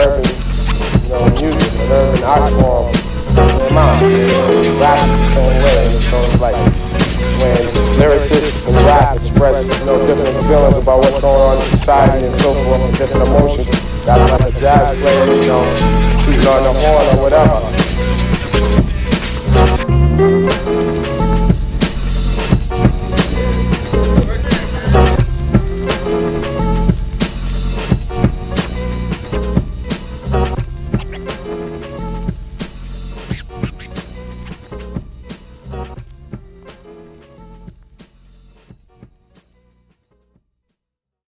urban, music, an urban art form came out. Rap is the same way. So it's like when lyricists and rap express, different feelings about what's going on in society and so forth, and different emotions. That's like a jazz player, shooting on the horn or whatever.